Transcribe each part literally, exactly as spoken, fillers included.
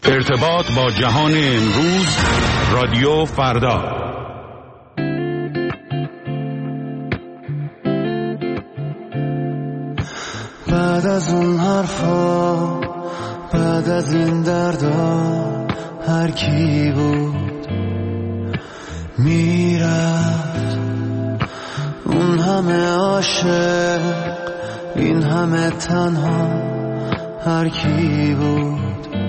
ارتباط با جهان امروز، رادیو فردا. بعد از اون حرفا، بعد از این دردا، هر کی بود میرفت. اون همه عاشق، این همه تنها، هر کی بود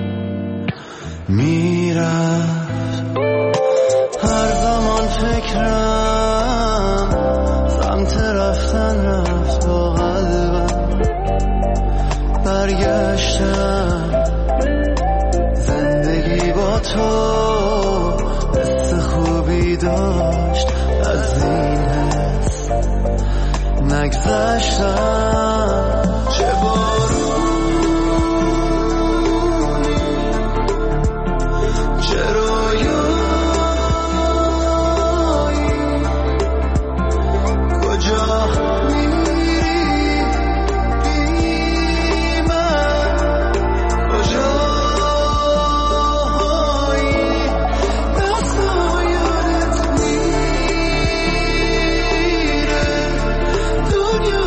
میرفت. هر زمان فکرم سمت رفتن رفت، با قلبم برگشتم. زندگی با تو حس خوبی داشت، از این حس نگذشتم. چه بارونی، چه رویایی، کجا میری بی من، کجایی. دستا یادت میره، دنیا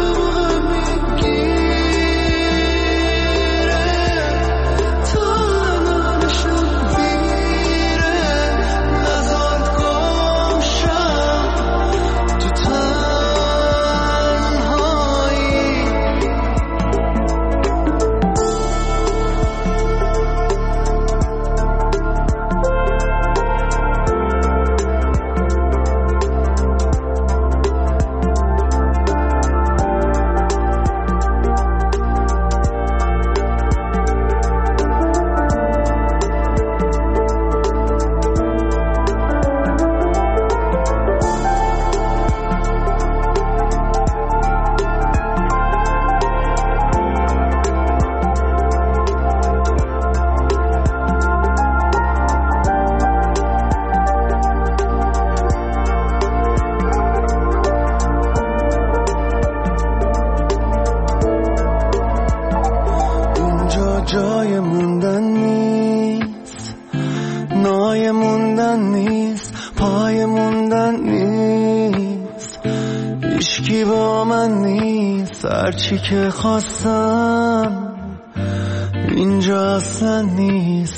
جای موندن نیست، نای موندن نیست، پای موندن نیست. هیچکی با من نیست، هرچی که خواستم اینجا اصلا نیست.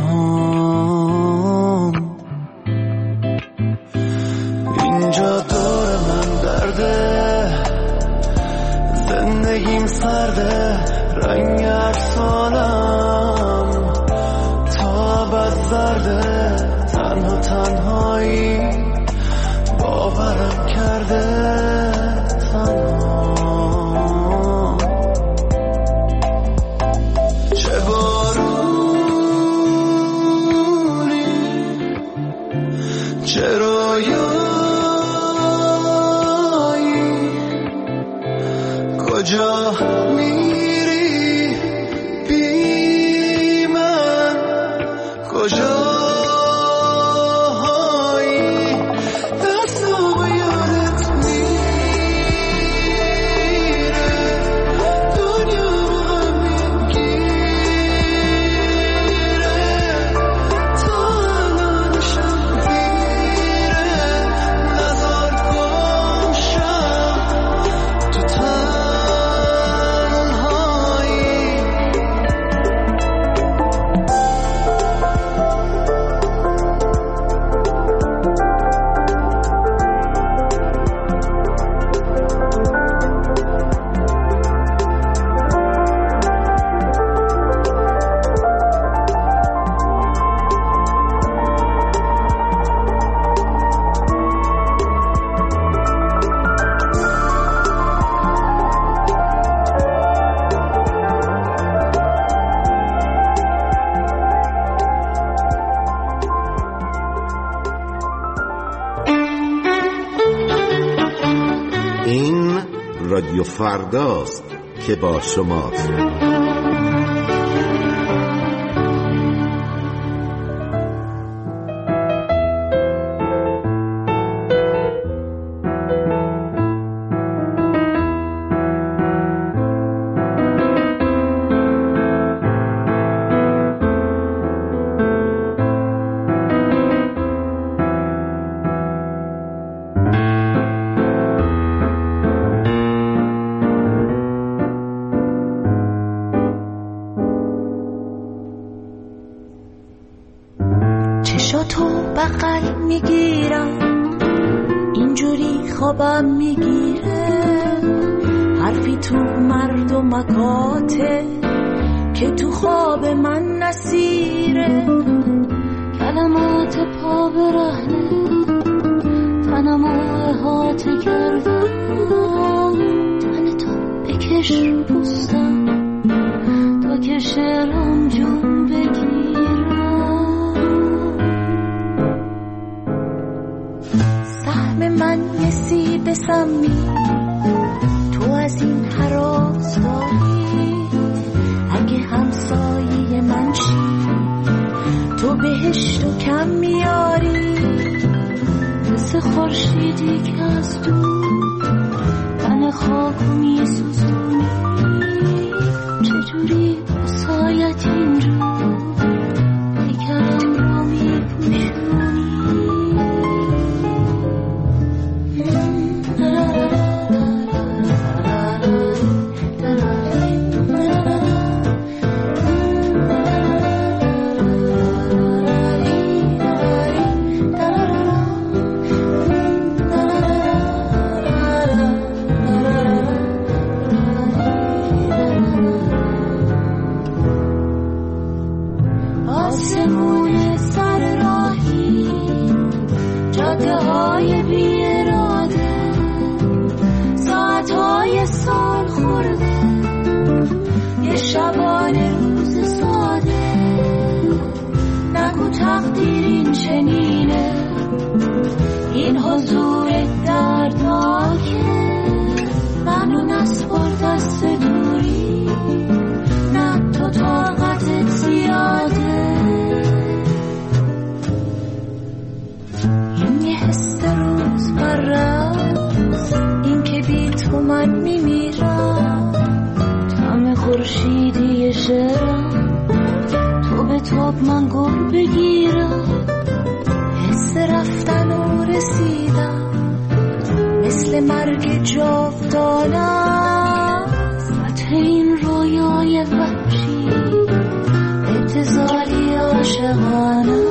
تنهام اینجا دور من درده، زندگیم سرده، رنگ ارسالم تا بد زرده. تنها تنهایی باورم کرده، تنها. چه بارونی، چه رویایی، کجا میری بی من، کجایی. دستا یادت میره، دنیا هم میگیره، تا الانشم دیره. نزار گمشم تو تنهایی. این رادیو فرداست که با شماست. با تو بغل میگیرم، اینجوری خوابم میگیره، حرفی تو مرد و مکاته که تو خواب من نسیره، کلمات پا برهنه تنم احاطه کردم، تن تو بکش رو پوستم تا که شعرم جون بگیرم. سهم من یه سیب سمی، تو از این هراس داری، اگه همسایه من شی تو بهشتو کم میاری، مثل خورشیدی که از دور تن خاکو میسوزونی، چجوری بسایت اینجور پیکرم رو میپوشونی. آسمون سر راهی، جاده های بی اراده، ساعت های سال خورده، یه شبانه روز ساده، نگو تقدیر این چنینه، این حضور دردناکه، منو نسپار دست دوری، نه تو طاقتت زیاده. این یه حس روز برست، این که بی تو من میمیرم، تم خورشیدی شعرم، تو به تاب من گر بگیرم، حس رفتن و رسیدم مثل مرگ جاودانم، فتح این رویای وحشی ابتذالی عاشقانه.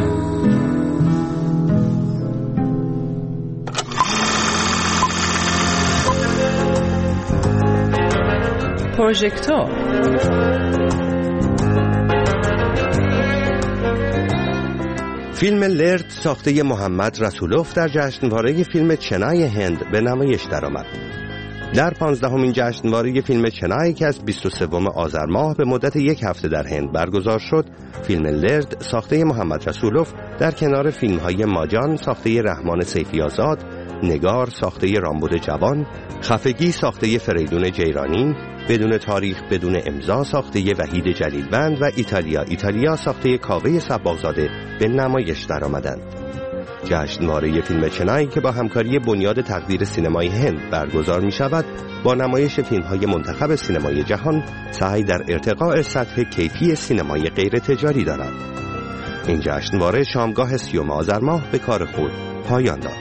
پروژکتور فیلم لرد ساخته محمد رسولوف در جشنواره فیلم چنای هند به نمایش درآمد. در پانزدهمین جشنواره فیلم چنای که از بیست و سوم آذر ماه به مدت یک هفته در هند برگزار شد، فیلم لرد ساخته محمد رسولوف در کنار فیلم‌های ماجان ساخته رحمان سیفی آزاد، نگار ساخته رامبد جوان، خفگی ساخته فریدون جیرانی، بدون تاریخ بدون امضا ساخته وحید جلیلوند و ایتالیا ایتالیا ساخته کاوه صباغزاده به نمایش درآمدند. جشنواره فیلم چنای که با همکاری بنیاد تقدیر سینمای هند برگزار می شود، با نمایش فیلم‌های منتخب سینمای جهان سعی در ارتقاء سطح کیفی سینمای غیر تجاری دارد. این جشنواره شامگاه سیوم آذر ماه به کار خود پایان داد.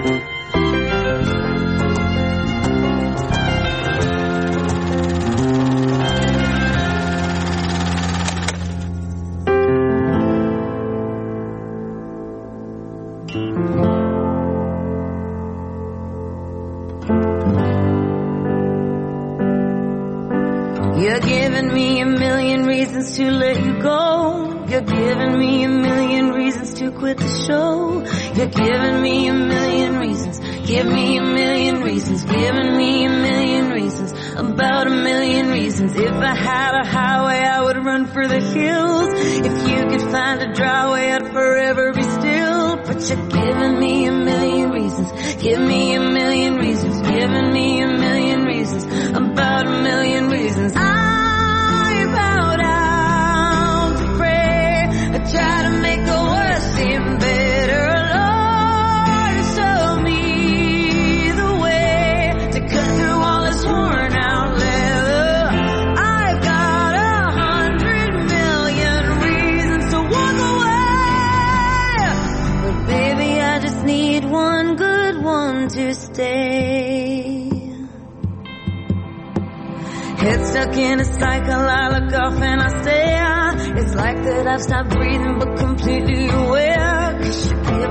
You're giving me a million reasons to let you go. You're giving me a million reasons to quit the show. You're giving me a million reasons. Give me a million reasons. Giving me a million reasons. About a million reasons. If I had a highway, I would run for the hills. If you could find a dry way, I'd forever be still. But you're giving me a million reasons. Give me a million reasons. Giving me a million reasons. About a million reasons. I bow down to pray. I try to make the worst seem better. Lord, show me the way to cut through all this worn out leather. I've got a hundred million reasons to walk away. But baby, I just need one good one to stay. Head stuck in a cycle, I look off and I stay. It's like that I've stopped breathing but completely aware.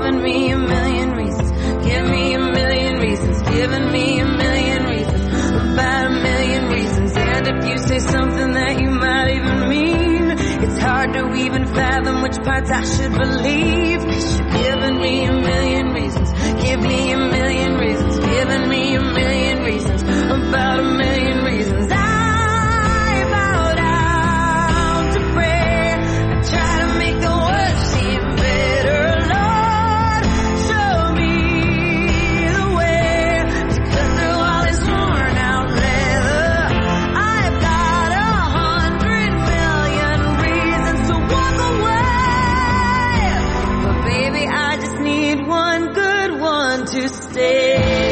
giving me a million reasons. Give me a million reasons. Giving me a million reasons. About a million reasons. And if you say something that you might even mean, it's hard to even fathom which parts I should believe. 'Cause you're giving me a million reasons. Give me a million reasons. Giving me a million reasons. About a million reasons. I bow down to prayer. I try to make the worst seem better. Lord, show me the way to cut through all this worn out leather. I've got a hundred million reasons to walk away, but baby, I just need one good one to stay.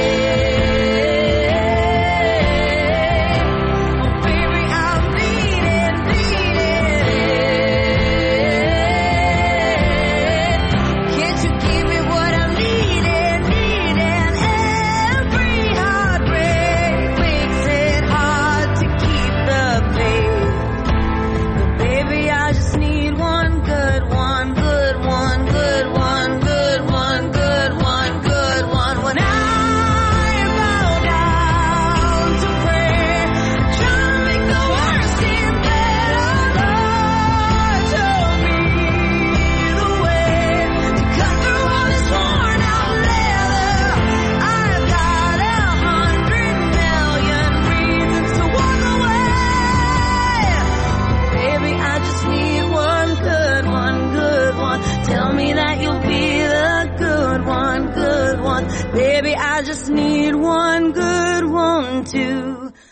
Baby, I just need one good one too.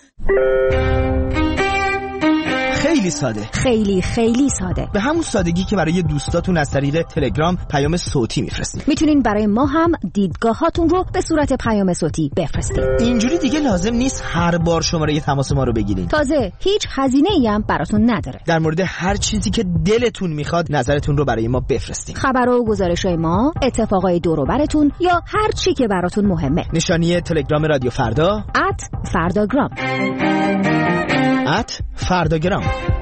خیلی ساده، خیلی خیلی ساده، به همون سادگی که برای دوستاتون از طریق تلگرام پیام صوتی میفرستین. میتونین برای ما هم دیدگاهاتون رو به صورت پیام صوتی بفرستین. اینجوری دیگه لازم نیست هر بار شماره تماس ما رو بگیرین. تازه هیچ هزینه‌ای هم براتون نداره. در مورد هر چیزی که دلتون میخواد نظرتون رو برای ما بفرستین. خبر و گزارش‌های ما، اتفاقای دور و برتون یا هر چی که براتون مهمه. نشانی تلگرام رادیو فردا ات فرداگرام ات فرداگرام.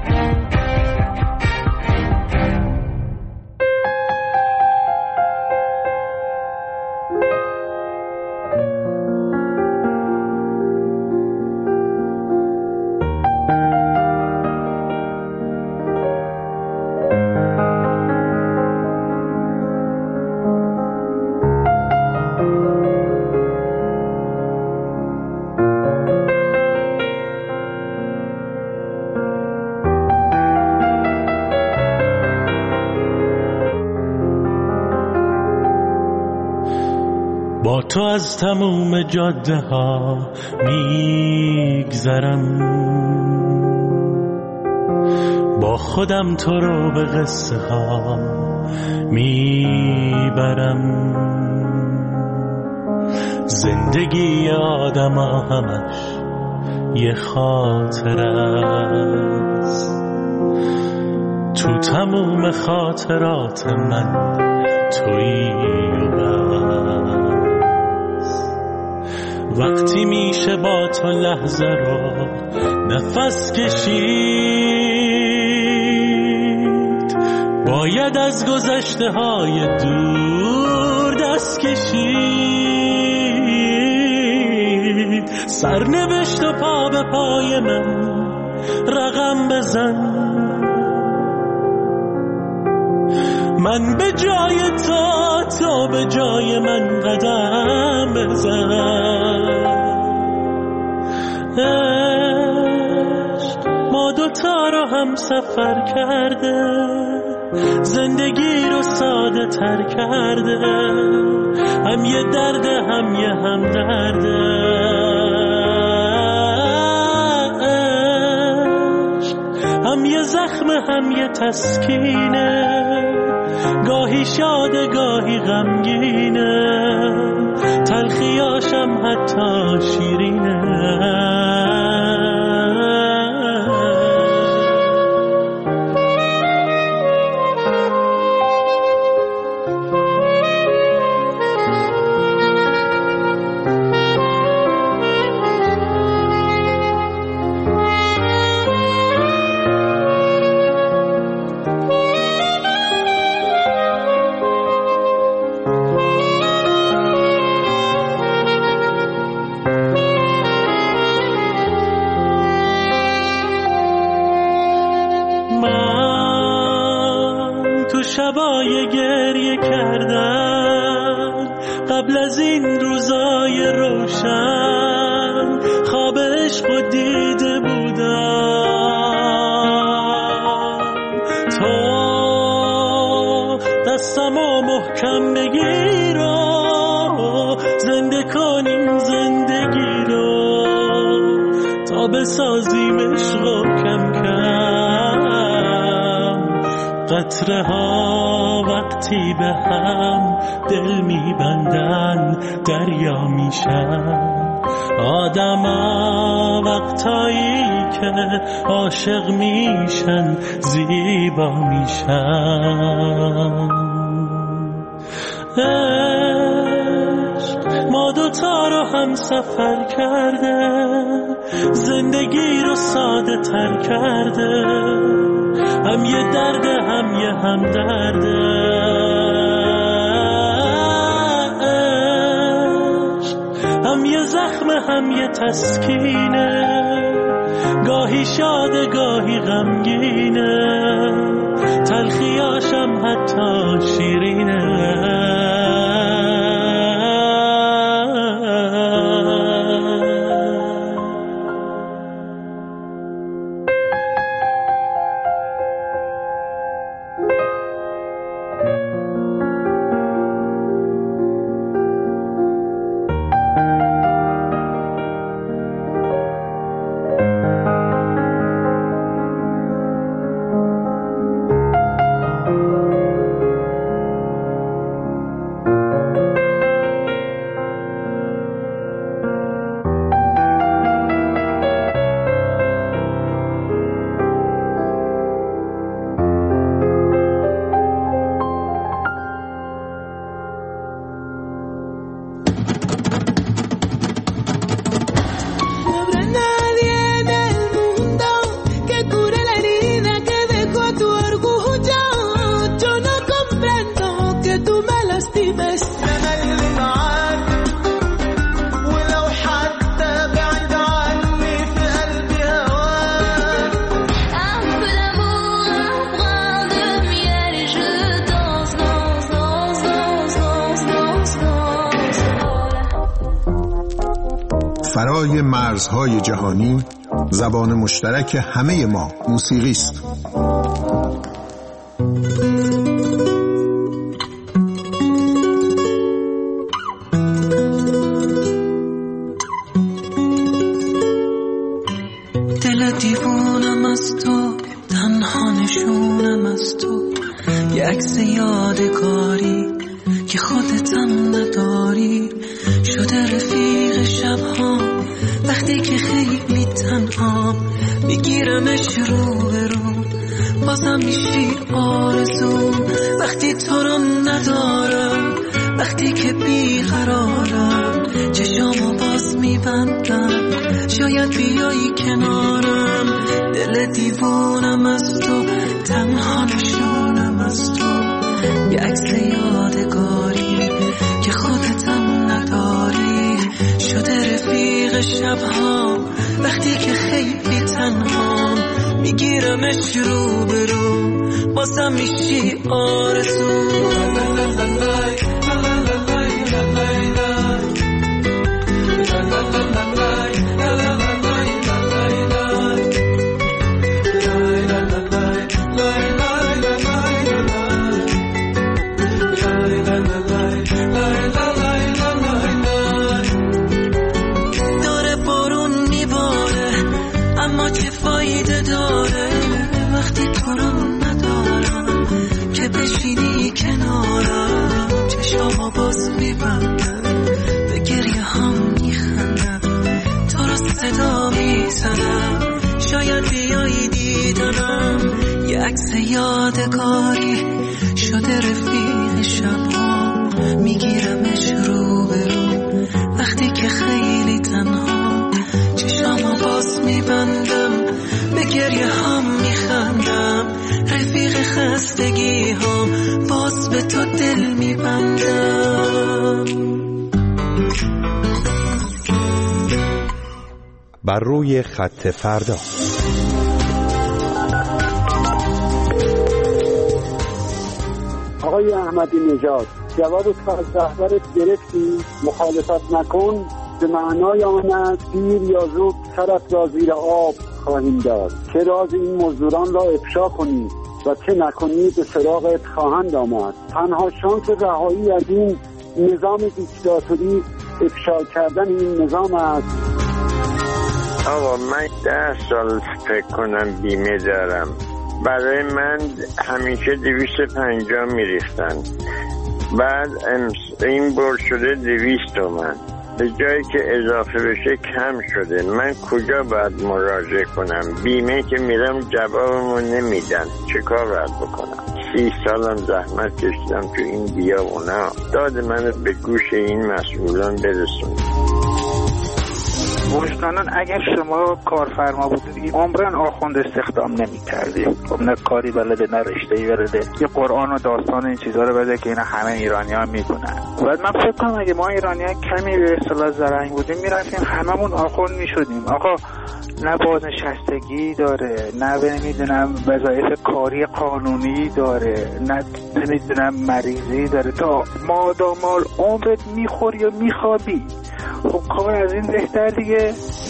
با تو از تموم جاده ها میگذرم، با خودم تو رو به قصه ها میبرم. زندگی آدم ها همش یه خاطر است، تو تموم خاطرات من تویی و بس. وقتی میشه با تو لحظه رو نفس کشید، باید از گذشته های دور دست کشید. سرنوشت و پا به پای من رقم بزن، من به جای تو، تو به جای من قدم بزن. عشق ما دوتا رو هم سفر کرده، زندگی رو ساده تر کرده، هم یه درد هم یه هم درده. عشق هم یه زخم هم یه تسکینه، گاهی شاده گاهی غمگینه، تلخیاشم حتی شیرینه. تو شبای گریه کردن قبل از این روزای روشن خواب عشق و دیده بودم تو دستمو محکم بگیر و زنده کنیم زندگی رو تا بسازیم عشق و کم کم قطره ها وقتی به هم دل میبندن دریا میشن آدم ها وقتایی که عاشق میشن زیبا میشن عشق ما دوتا رو هم سفر کرده زندگی رو ساده تر کرده هم یه درده هم یه هم درده هم یه زخم هم یه تسکینه گاهی شاده گاهی غمگینه تلخیاشم حتی شیرینه فرای مرزهای جهانی زبان مشترک همه ما موسیقی است. دل دیوانم از تو تنها نشونم از تو یه عکس یادگاری که خودتم نداری شده رفیق شبها وقتی که خیلی تنها میگیرمش رو به رو بازم میشی آرزو وقتی تو رو ندارم وقتی که بیقرارم چشامو باز میبندم شاید بیایی کنارم دل دیوانم از تو تنها نشونم از تو یه عکس یادگاری که خودتم نداری شده رفیق شبها وقتی که خیلی تنها میگیرمش رو به رو بازم میشی آرزو داره بارون میباره اما چه فایده داره وقتی تو رو ندارم که بشینی کنارم چشامو باز میبندم به گریه هم میخندم تو رو صدا میزنم شاید بیایی دیدنم یه عکس یادگاری شده رفیق شبها میگیرمش رو به رو وقتی که خیلی تنها چشامو باز میبندم به گریه هم میخندم رفیق خستگی هم باز به تو دل میبندم بر روی خط فردا. آقای احمدی نژاد، جواب تو از رهبرت گرفتی؟ مخالفت نکن به معنای آن است دیر یا زود سرت را زیر آب خواهیم داد. چه راز این مزدوران را افشا کنی و چه نکنی به سراغت خواهند آمد. تنها شانس رهایی از این نظام دیکتاتوری افشا کردن این نظام است. آقا من ده سال فکر کنم بیمه دارم، برای من همیشه دویست پنجاه میریختن، بعد این بر شده دویست تومن، به جایی که اضافه بشه کم شده. من کجا باید مراجعه کنم؟ بیمه که میرم جوابمو نمیدن، چه کار باید بکنم؟ سی سالم زحمت کشیدم تو این بیابونا، داد منو به گوش این مسئولان برسون. وجدانان اگر شما کارفرما بودید عمرن آخوند استخدام نمی کردید. خب نه کاری بلده نه رشته‌ای بلده، یه قرآن و داستان این چیزها رو بده که اینا همه ایرانی ها می کنن. بعد من فکر کنم اگه ما ایرانی ها کمی به اصطلاح زرنگ بودیم میرفتیم هممون آخوند می شدیم. آقا نه بازنشستگی داره، نه نمیدونم وظایف کاری قانونی داره، نه نمیدونم مریضی داره، تا مادامال عمرت میخوری و میخوابی. خب کار از این بهتر دیگه.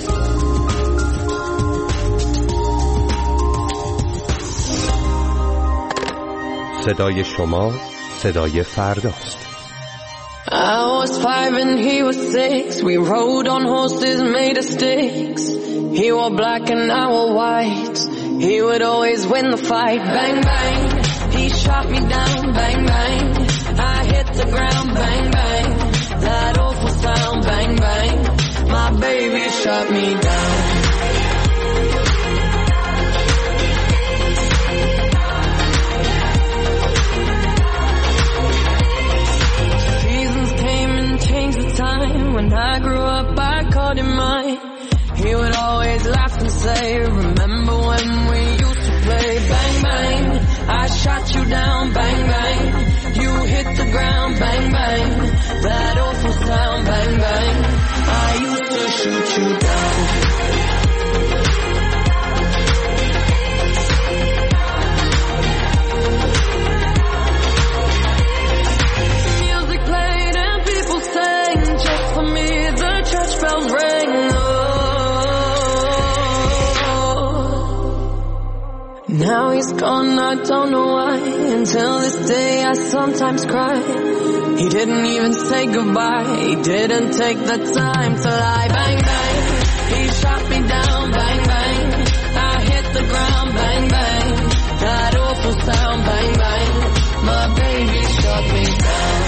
صدای شما صدای فرداست. I was five and he was six. We rode on horses made of sticks. He wore black and I wore white. He would always win the fight. Bang bang, he shot me down. Bang bang, I hit the ground. Bang bang, that awful sound. Bang bang, my baby shot me down. Seasons came and changed the time. When I grew up I called him mine. He would always laugh and say, remember when we used to play? Bang bang, I shot you down. Bang bang, you hit the ground. Bang bang, that awful sound. Bang bang, I used to shoot you down. Music played and people sang, just for me the church bells rang. Now he's gone, I don't know why. Until this day I sometimes cry. He didn't even say goodbye. He didn't take the time to lie. Bang bang, he shot me down. Bang bang, I hit the ground. Bang bang, that awful sound. Bang bang, my baby shot me down.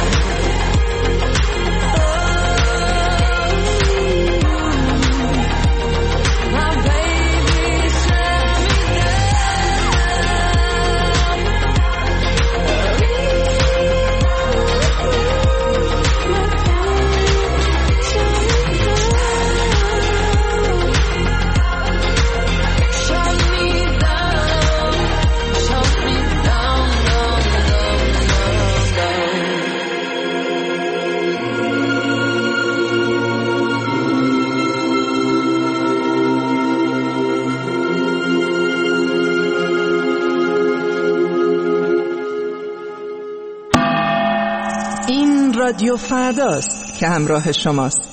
رادیو فرداست که همراه شماست.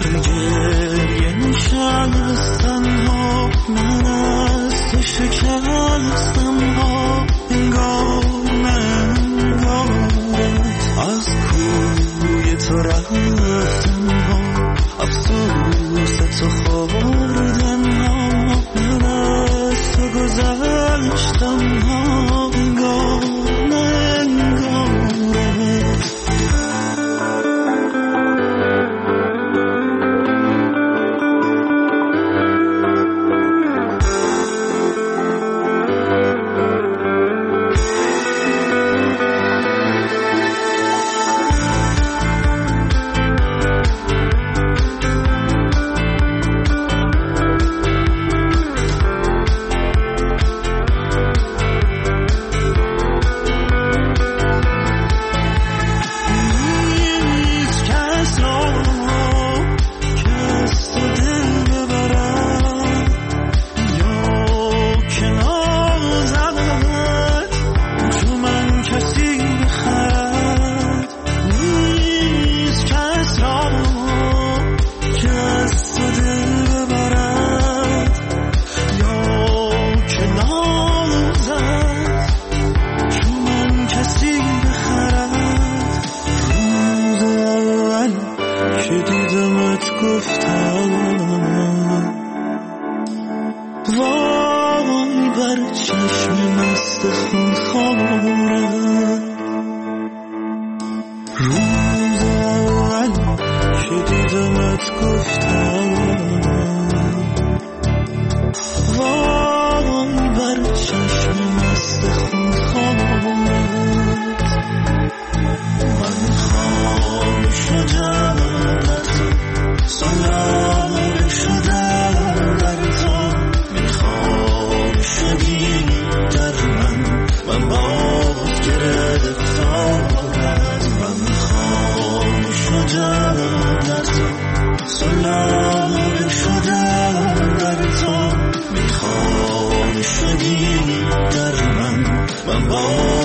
شکر وای بر چشم مست خونخواره روز اول که دیدمت گفتم وای بر چشم مست خونخواره من خام شدم در تو سلام شدم در تو میخوام شدی در من من باز گرفتم من خام شدم در تو سلام شدم در تو میخوام شدی در من من باز